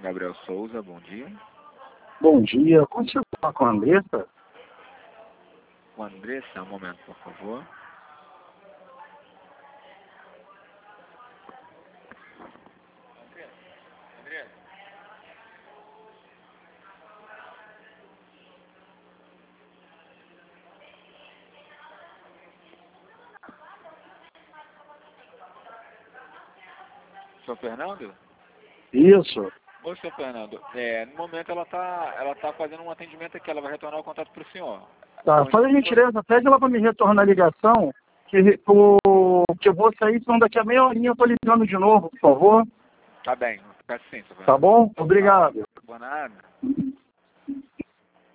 Gabriel Souza, bom dia. Bom dia, consigo falar com a Andressa? Com a Andressa, um momento, por favor. Andressa. Sr. Fernando? Isso. Oi, Sr. Fernando. No momento ela tá fazendo um atendimento aqui, ela vai retornar o contato para o senhor. Tá, Então, faz a gentileza, pede ela para me retornar a ligação, que eu vou sair, senão daqui a meia horinha eu tô ligando de novo, por favor. Tá bem, fica assim, Sr. Fernando. Tá bom? Obrigado. Boa nada.